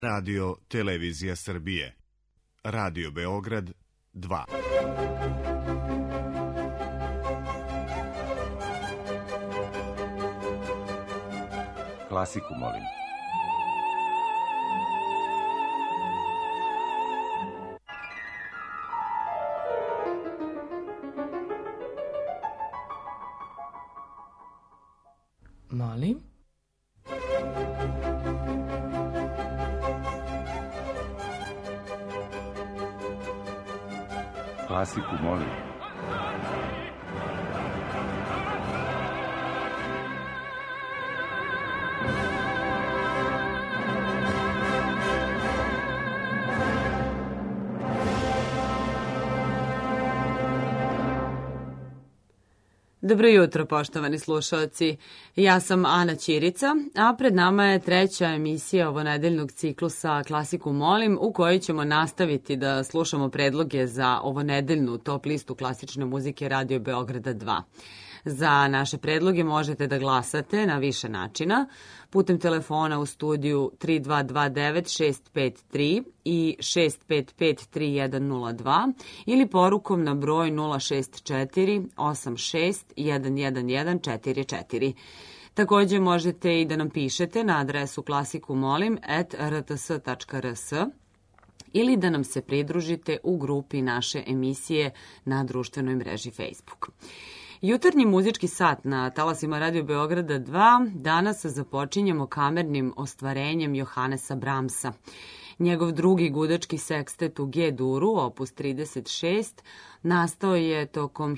Radio Televizija Srbije. Radio Beograd 2. Klasiku, molim. Molim? Klasiku, molim. Dobro jutro, poštovani slušalci. Ja sam Ana Ćirica, a pred nama je treća emisija ovonedeljnog ciklusa Klasiku molim, u kojoj ćemo nastaviti da slušamo predloge za ovonedeljnu top listu klasične muzike Radio Beograda 2. Za naše predloge možete da glasate na više načina, putem telefona u studiju 3229-653 i 655-3102 ili porukom na broj 064-86-11144. Takođe možete i da nam pišete na adresu klasikumolim@rts.rs ili da nam se pridružite u grupi naše emisije na društvenoj mreži Facebook. Jutarnji muzički sat na talasima Radio Beograda 2 danas započinjemo kamernim ostvarenjem Johanesa Brahmsa. Njegov drugi gudački sekstet u G-duru, opus 36, nastao je tokom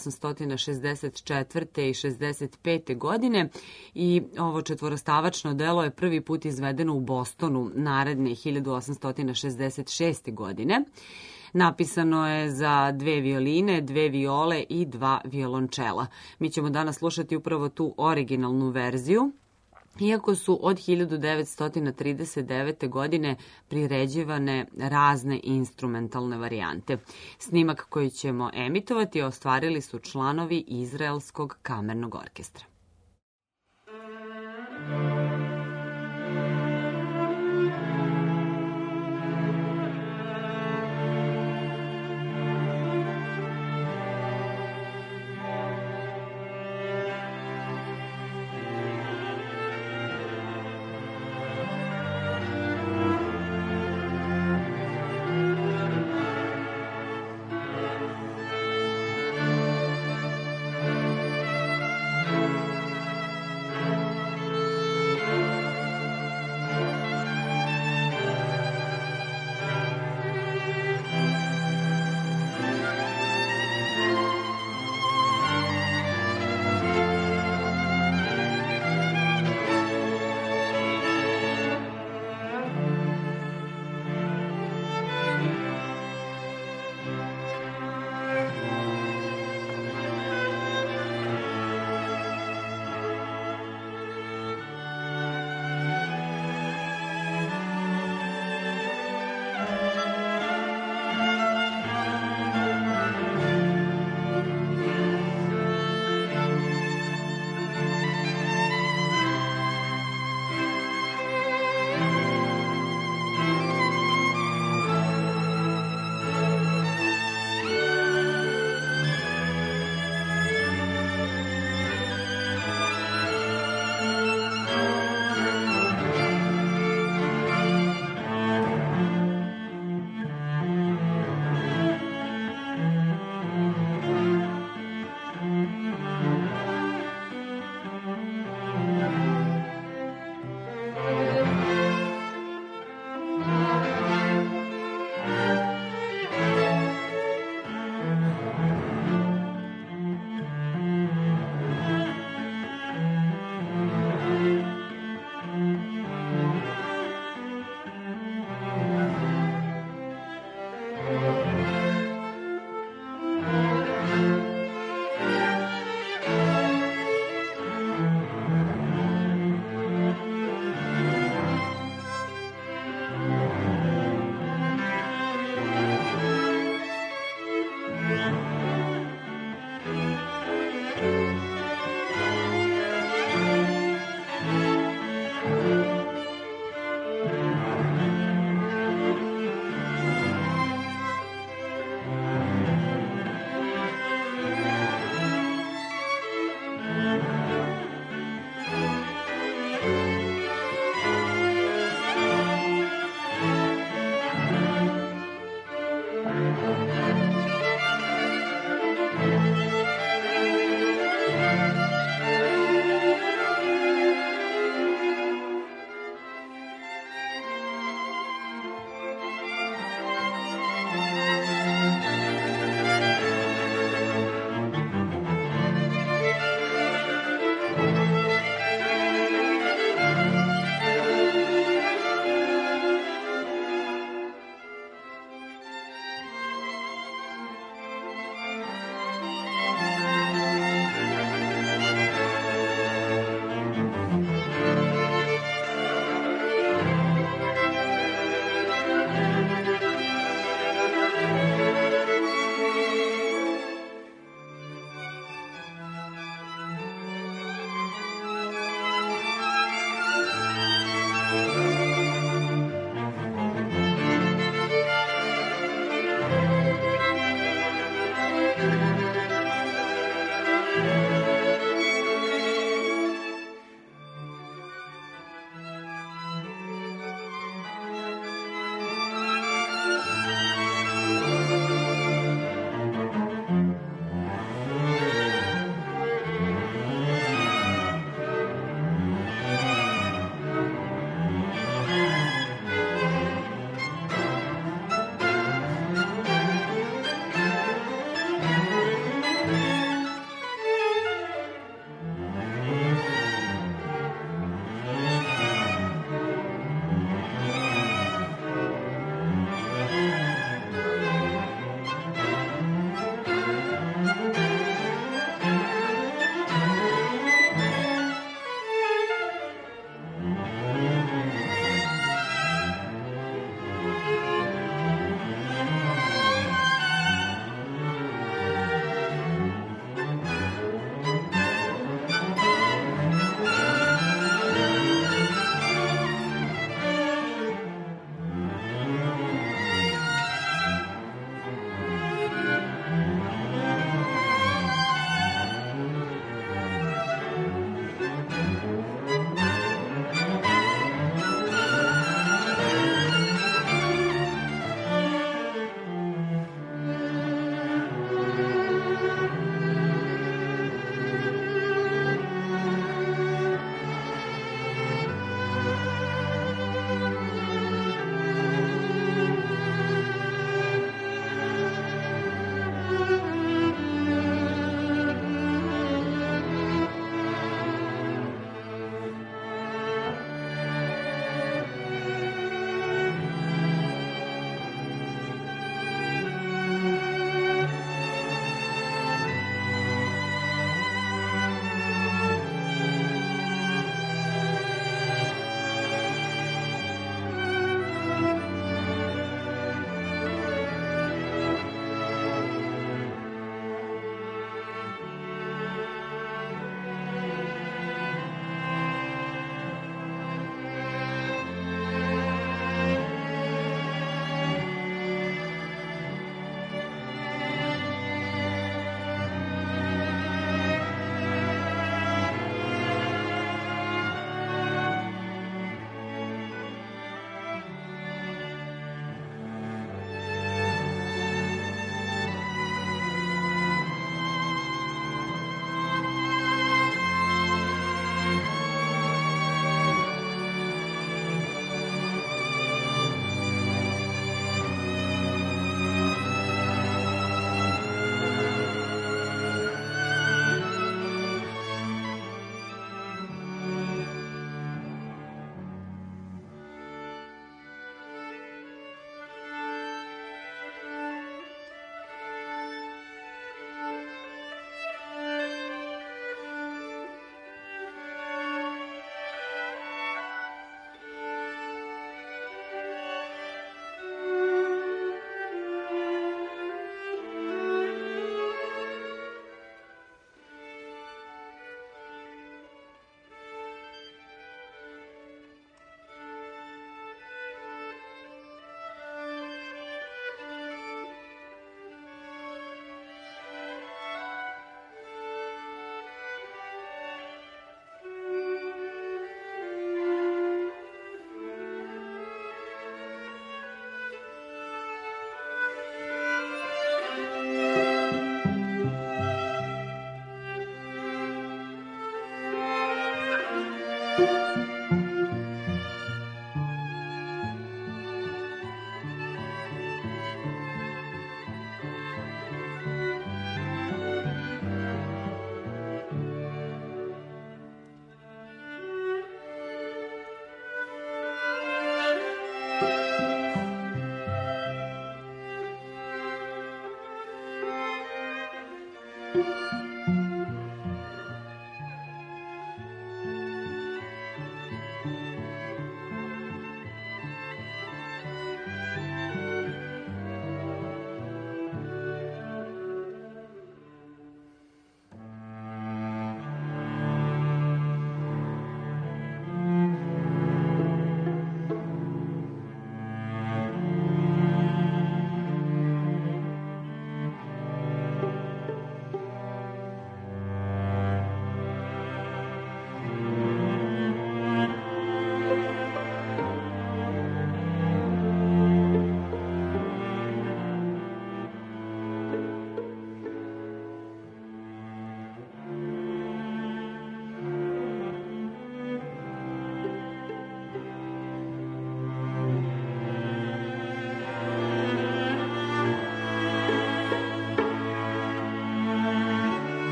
1864. i 65. godine i ovo četvorostavačno delo je prvi put izvedeno u Bostonu naredne 1866. godine. Napisano je za 2 violine, 2 viole i 2 violončela. Mi ćemo danas slušati upravo tu originalnu verziju, iako su od 1939. godine priređivane razne instrumentalne varijante. Snimak koji ćemo emitovati ostvarili su članovi Izraelskog kamernog orkestra.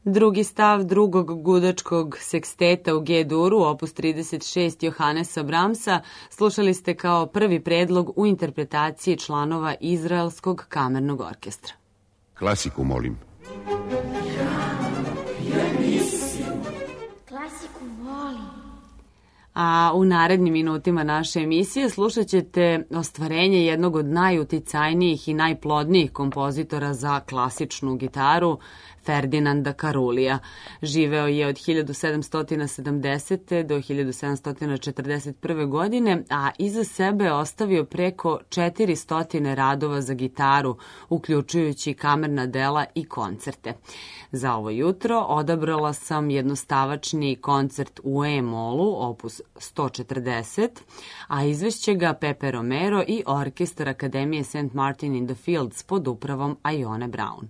Drugi stav drugog gudačkog seksteta u G-duru, opus 36 Johannesa Brahmsa, slušali ste kao prvi predlog u interpretaciji članova Izraelskog kamernog orkestra. Klasiku, molim. Klasiku, molim. A u narednim minutima naše emisije slušat ćete ostvarenje jednog od najuticajnijih i najplodnijih kompozitora za klasičnu gitaru, Ferdinanda Karulija. Živeo je od 1770. do 1741. godine, a iza sebe ostavio preko 400 radova za gitaru, uključujući kamerna dela i koncerte. Za ovo jutro odabrala sam jednostavačni koncert u E-molu, opus 140, a izvešće ga Pepe Romero i orkestar Akademije St. Martin in the Fields pod upravom Ione Brown.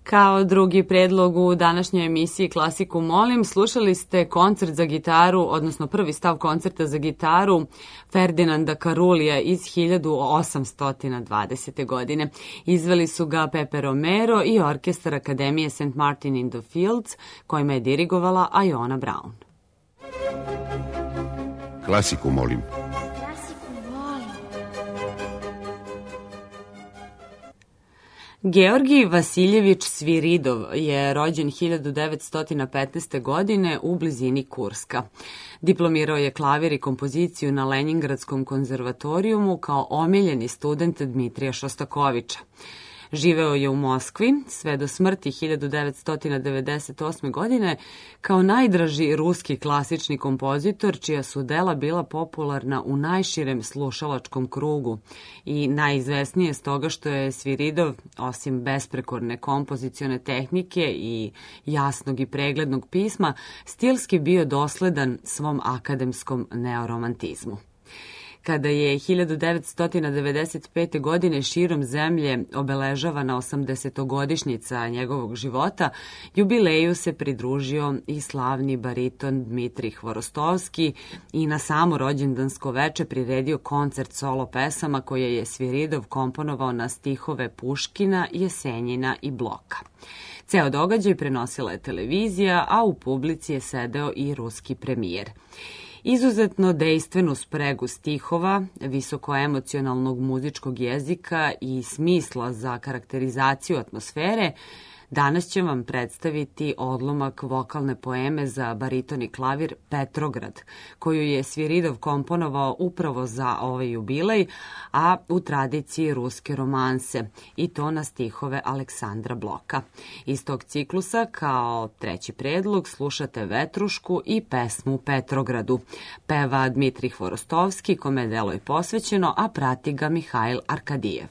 Kao drugi predlog u današnjoj emisiji Klasiku molim, slušali ste koncert za gitaru, odnosno prvi stav koncerta za gitaru Ferdinanda Carulija iz 1820. godine. Izveli su ga Pepe Romero i orkestar Akademije St. Martin in the Fields, kojima je dirigovala Iona Brown. Klasiku molim. Georgij Vasiljević Sviridov je rođen 1915. godine u blizini Kurska. Diplomirao je klavir i kompoziciju na Leningradskom konzervatorijumu kao omiljeni student Dmitrija Šostakoviča. Živeo je u Moskvi sve do smrti 1998. godine kao najdraži ruski klasični kompozitor, čija su dela bila popularna u najširem slušalačkom krugu i najizvesnije stoga što je Sviridov, osim besprekorne kompozicione tehnike i jasnog i preglednog pisma, stilski bio dosledan svom akademskom neoromantizmu. Kada je 1995. godine širom zemlje obeležavana 80-godišnjica njegovog života, jubileju se pridružio i slavni bariton Dmitrij Hvorostovski i na samo rođendansko veče priredio koncert solo pesama koje je Sviridov komponovao na stihove Puškina, Jesenjina i Bloka. Ceo događaj prenosila je televizija, a u publici je sedeo i ruski premijer. Izuzetno dejstvenu spregu stihova, visokoemocionalnog muzičkog jezika i smisla za karakterizaciju atmosfere, danas će vam predstaviti odlomak vokalne poeme za bariton i klavir Petrograd, koju je Sviridov komponovao upravo za ovaj jubilej, a u tradiciji ruske romanse, i to na stihove Aleksandra Bloka. Iz tog ciklusa, kao treći predlog, slušate Vetrušku i pesmu Petrogradu. Peva Dmitrij Hvorostovski, kome delo je posvećeno, a prati ga Mihail Arkadijev.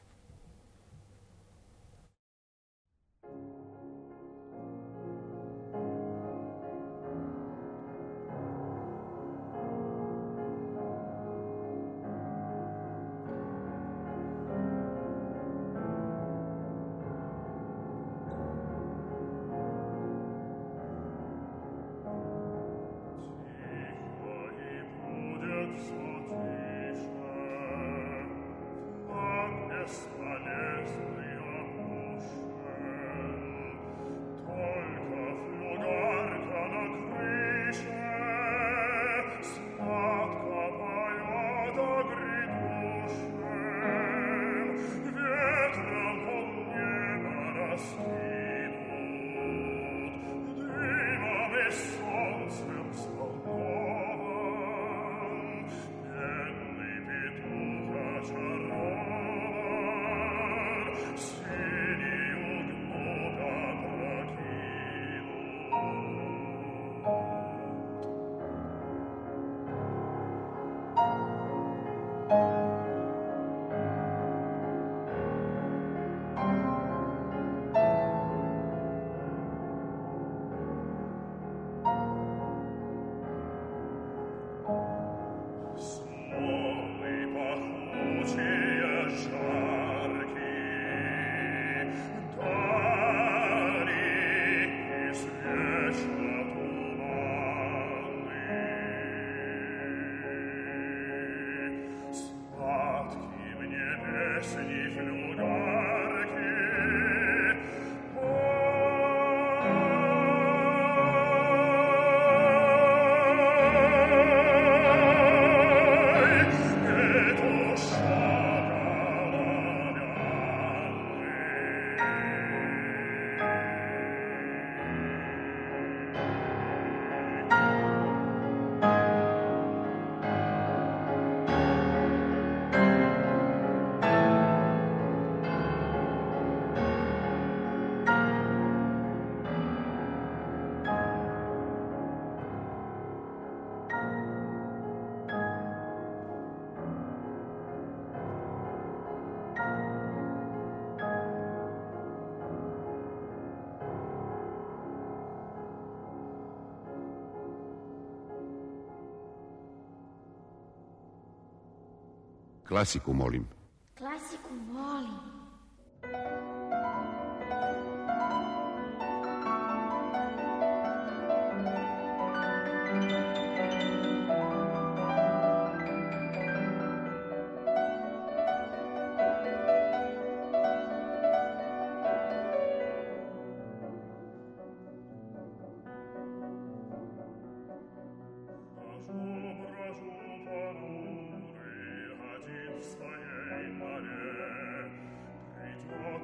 Klasiku molim. Klasiku molim.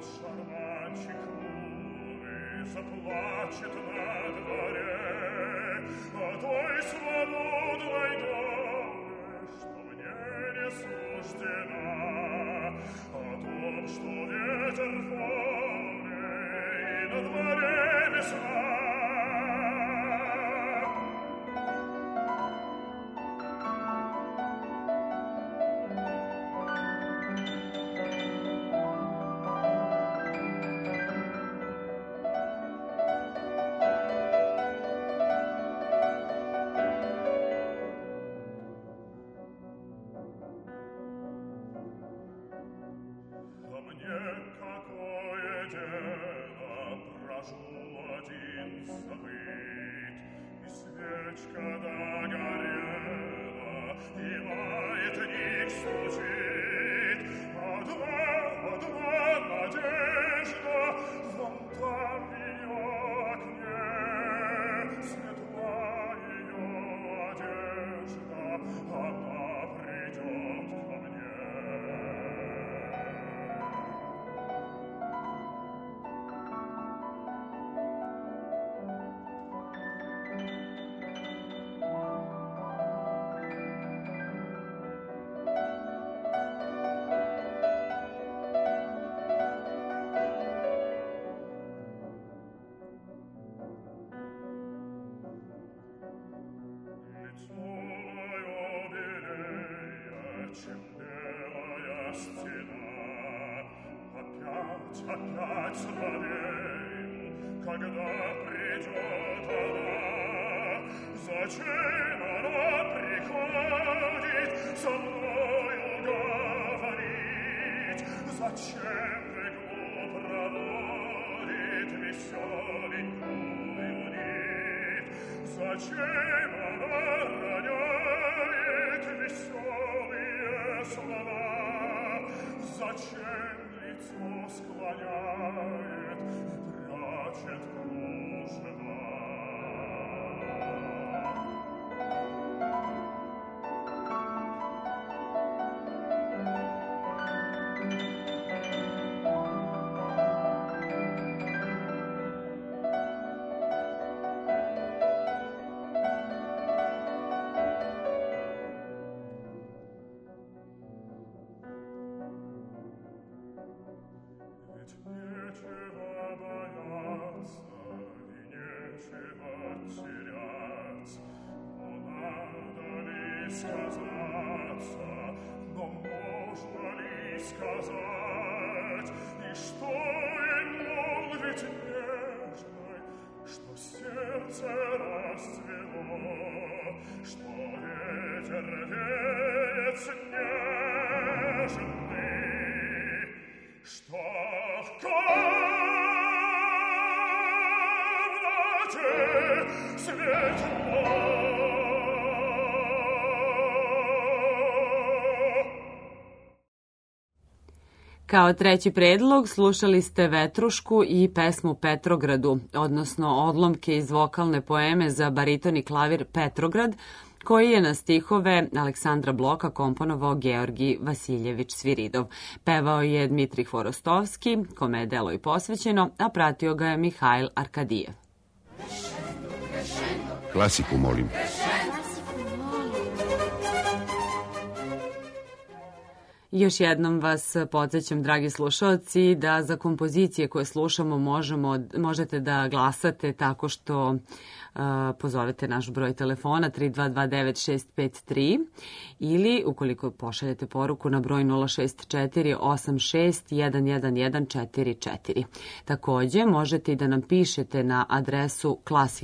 шарманщик мудрый заплачет на дворе о той свободной доле, что мне не суждена, о том, что ветер в поле и на дворе весна. Опять слабею, когда придет она. Зачем она приходит со мною говорить? Зачем бегу проводит веселенькую нить? Зачем она роняет веселые слова? Зачем лицо склоняет и прячет кружева? Сказать, и что им молвить нежной, что сердце расцвело, что ветер веет снежный, что в комнате светло. Kao treći predlog slušali ste Vetrušku i pesmu Petrogradu, odnosno odlomke iz vokalne poeme za bariton i klavir Petrograd, koji je na stihove Aleksandra Bloka komponovao Georgij Vasiljević Sviridov. Pevao je Dmitrij Hvorostovski, kome je delo i posvećeno, a pratio ga je Mihajl Arkadijev. Klasiku molim. Još jednom vas podsjećam, dragi slušalci, da za kompozicije koje slušamo možete da glasate tako što pozovete naš broj telefona 3229653 ili ukoliko pošaljete poruku na broj 06486111144. Takođe, možete i da nam pišete na adresu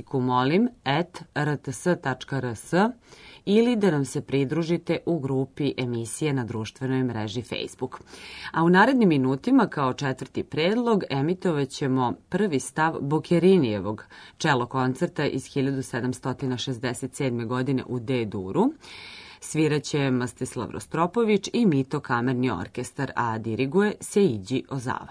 klasikumolim@rts.rs ili da nam se pridružite u grupi emisije na društvenoj mreži Facebook. A u narednim minutima, kao četvrti predlog, emitovaćemo prvi stav Bokerinijevog čelo koncerta iz 1767. godine u D-duru. Sviraće Mstislav Rostropović i Mito kamerni orkestar, a diriguje Seiji Ozawa.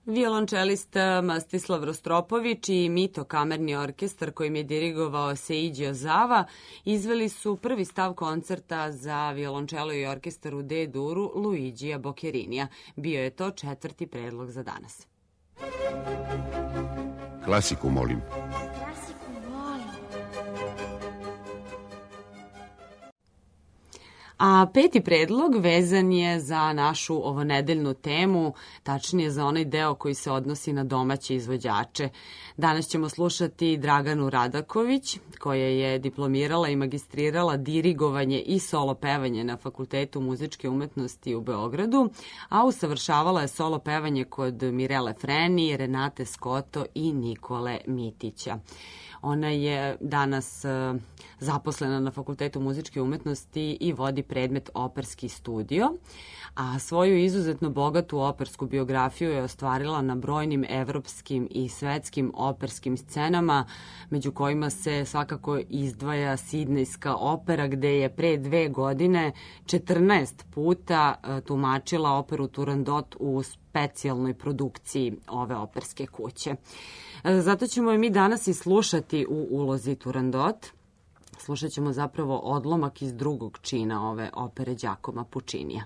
Violončelista Mstislav Rostropović i Mito kamerni orkestar kojim je dirigovao Seiji Ozawa izveli su prvi stav koncerta za violončelo i orkestar u D-duru Luigija Bocchettinija. Bio je to 4. predlog za danas. Klasiku, molim. A 5. predlog vezan je za našu ovonedeljnu temu, tačnije za onaj deo koji se odnosi na domaće izvođače. Danas ćemo slušati Draganu Radaković, koja je diplomirala i magistrirala dirigovanje i solo pevanje na Fakultetu muzičke umetnosti u Beogradu, a usavršavala je solo pevanje kod Mirele Freni, Renate Skoto i Nikole Mitića. Ona je danas zaposlena na Fakultetu muzičke umetnosti i vodi predmet Operski studio, a svoju izuzetno bogatu opersku biografiju je ostvarila na brojnim evropskim i svetskim operskim scenama, među kojima se svakako izdvaja Sidnejska opera, gde je pre 2 godine 14 puta tumačila operu Turandot u specijalnoj produkciji ove operske kuće. Zato ćemo je mi danas i slušati u ulozi Turandot. Slušat ćemo zapravo odlomak iz 2. čina ove opere Giacomo Puccinija.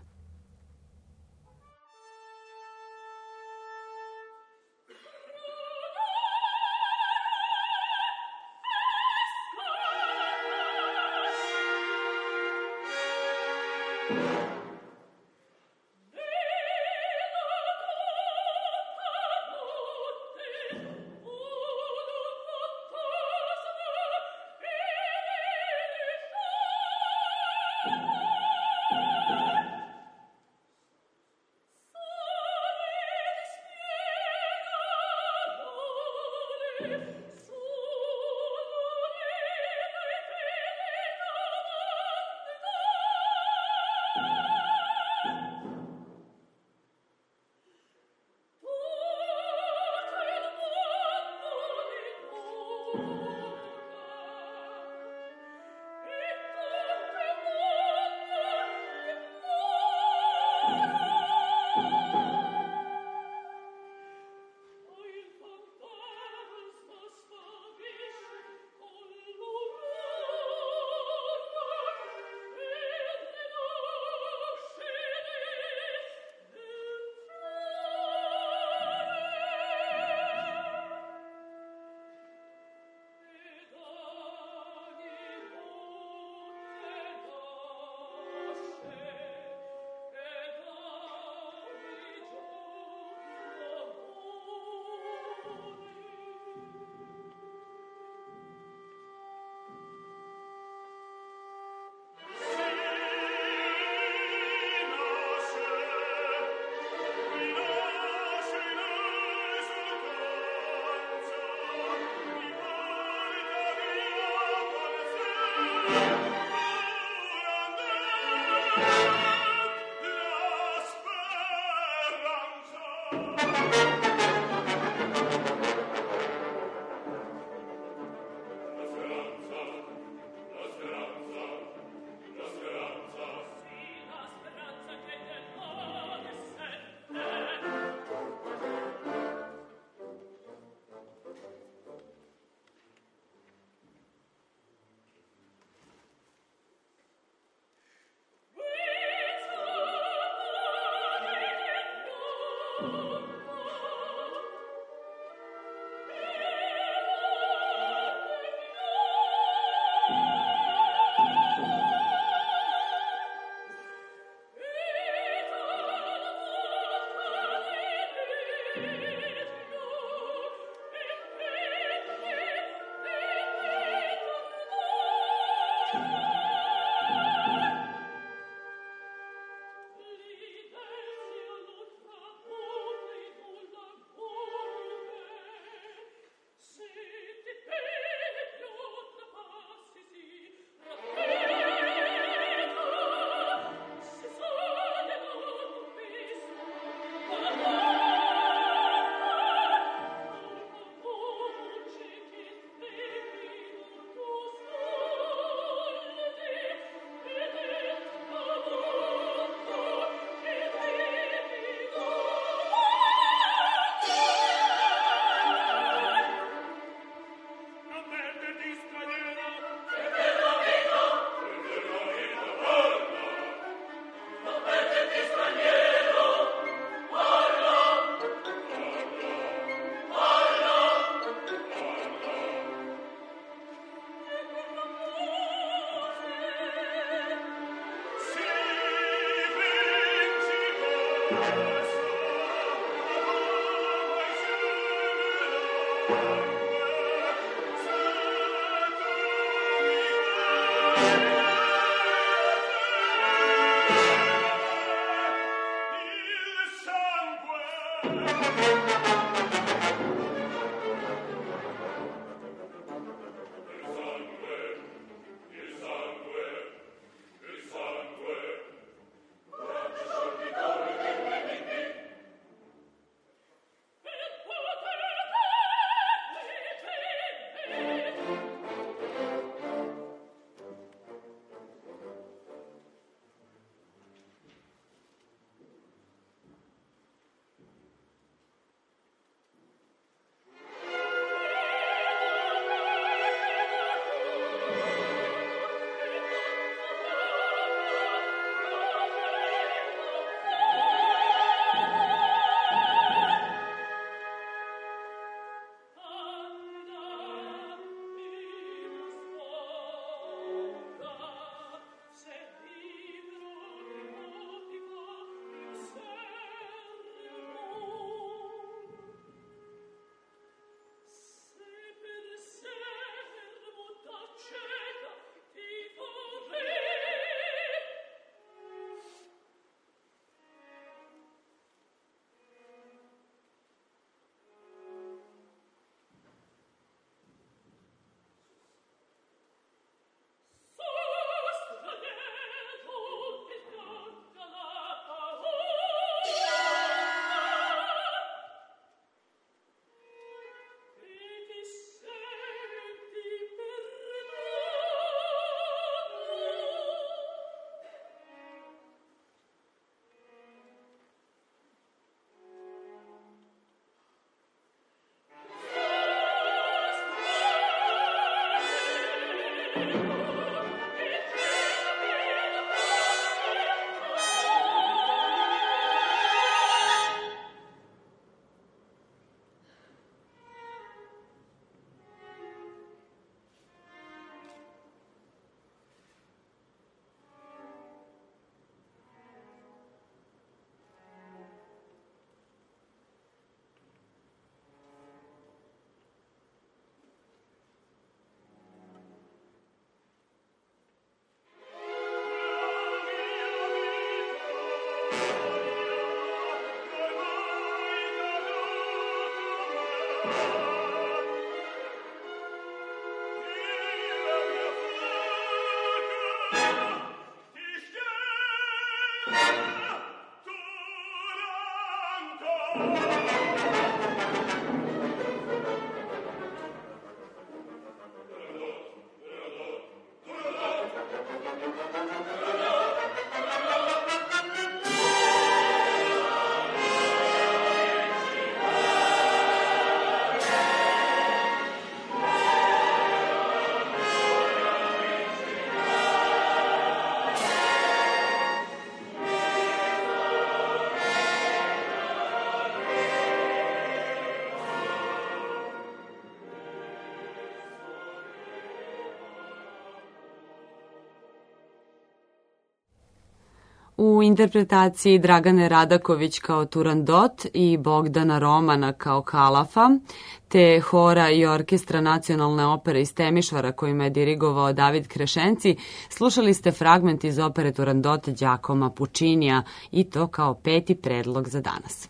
U interpretaciji Dragane Radaković kao Turandot i Bogdana Romana kao Kalafa, te hora i orkestra Nacionalne opere iz Temišvara kojima je dirigovao David Krešenci, slušali ste fragment iz opere Turandot Đakoma Pučinija i to kao 5. predlog za danas.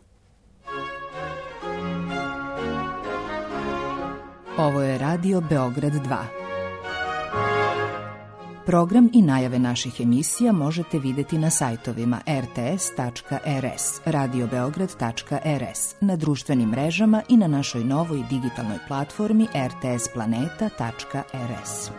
Ovo je Radio Beograd 2. Program i najave naših emisija možete videti na sajtovima rts.rs, radiobeograd.rs, na društvenim mrežama i na našoj novoj digitalnoj platformi rtsplaneta.rs.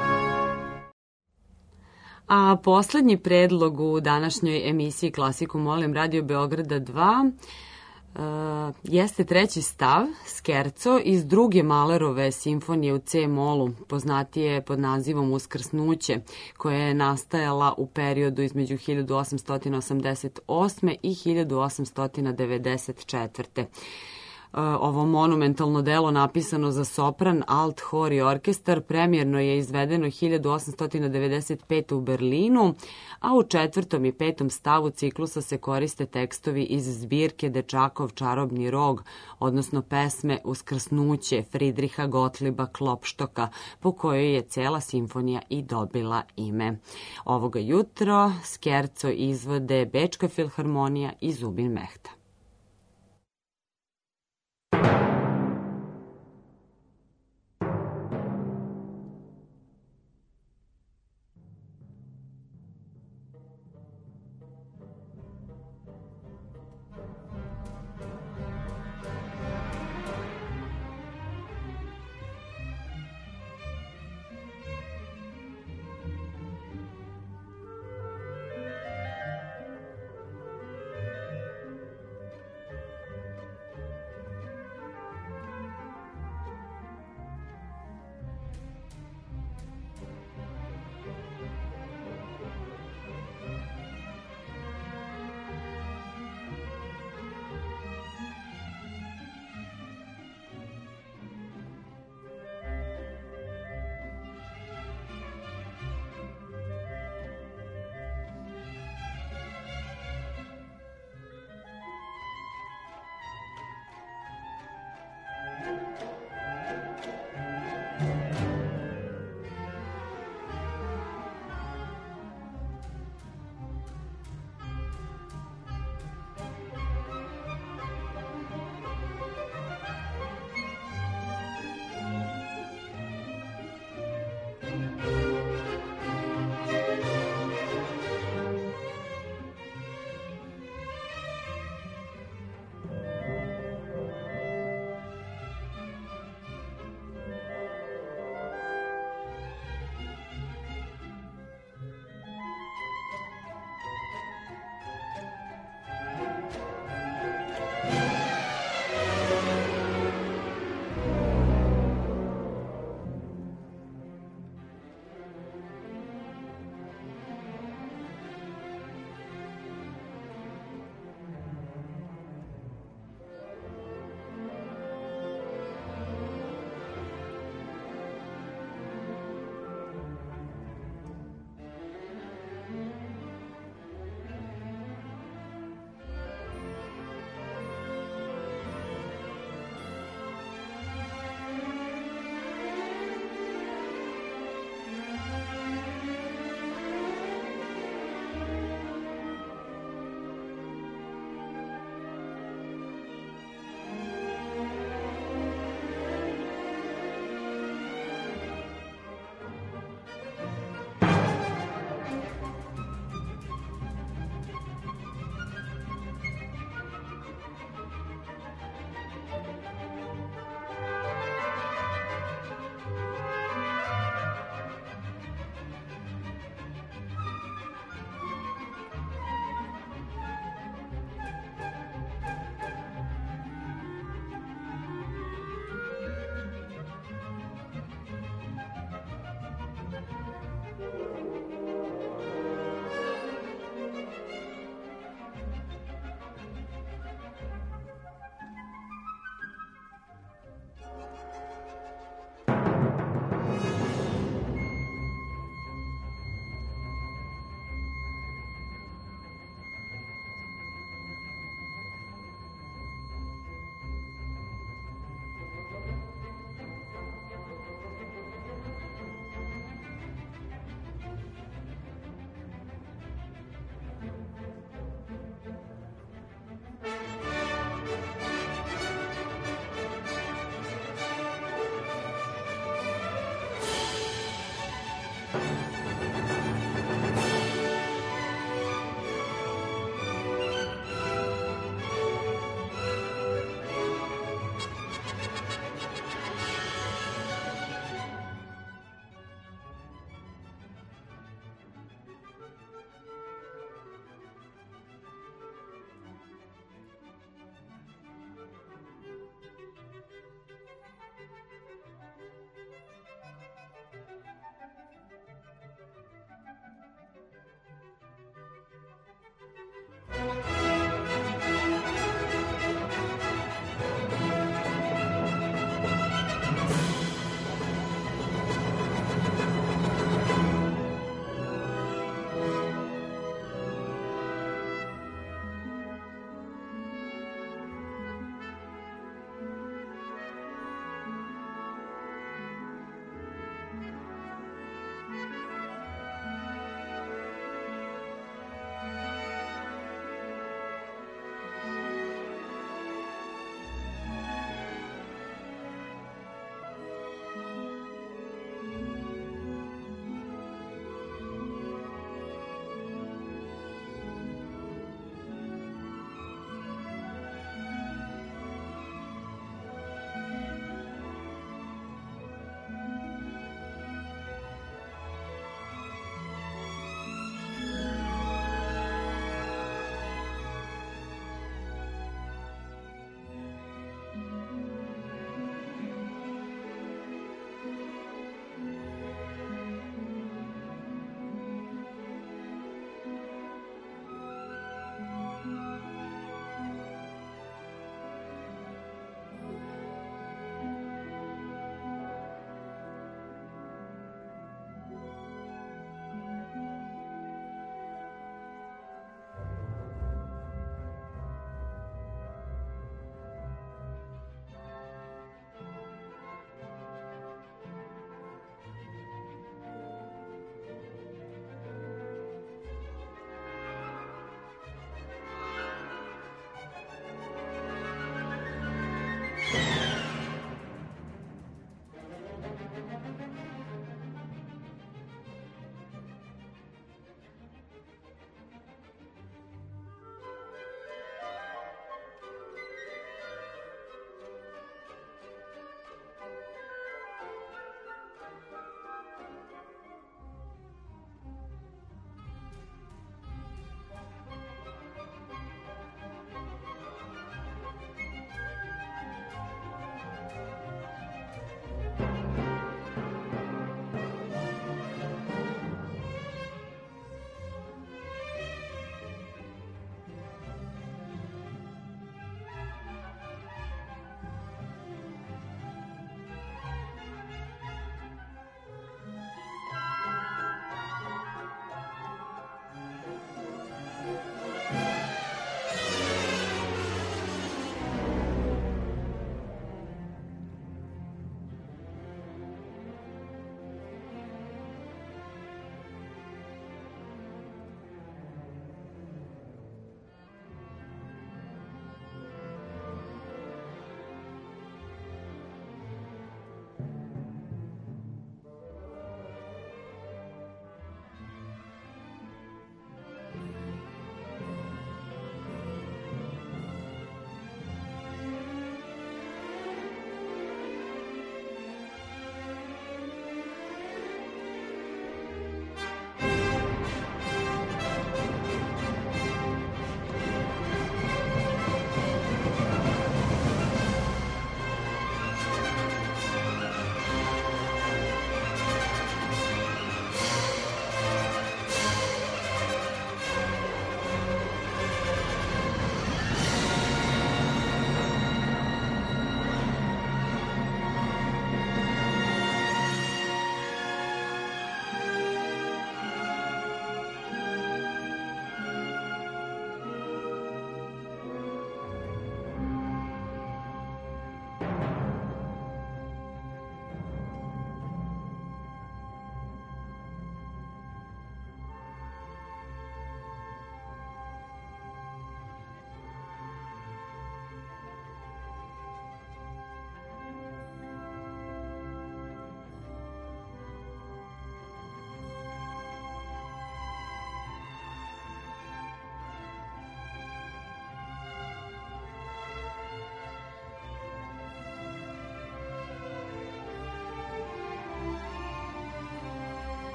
A poslednji predlog u današnjoj emisiji Klasiku molim Radio Beograda 2 jeste 3. stav, skerco iz druge Mahlerove simfonije u C-molu, poznatije pod nazivom Uskrsnuće, koja je nastajala u periodu između 1888. i 1894. ovo monumentalno delo napisano za sopran, alt, hor i orkestar premijerno je izvedeno 1895. u Berlinu, a u 4. i 5. stavu ciklusa se koriste tekstovi iz zbirke Dečakov čarobni rog, odnosno pesme Uskrsnuće Fridriha Gotliba Klopštoka, po kojoj je cela simfonija i dobila ime. Ovoga jutra skerco izvode Bečka filharmonija i Zubin Mehta.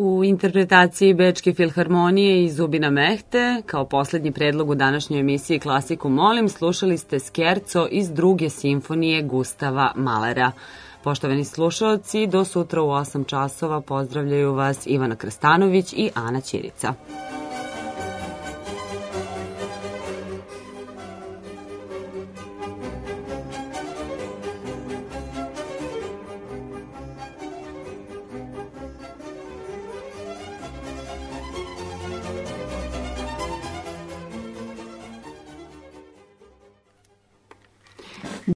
U interpretaciji Bečke filharmonije i Zubina Mehte, kao poslednji predlog u današnjoj emisiji Klasiku molim, slušali ste skerco iz druge simfonije Gustava Mahlera. Poštovani slušalci, do sutra u 8 časova pozdravljaju vas Ivana Krstanović i Ana Ćirica.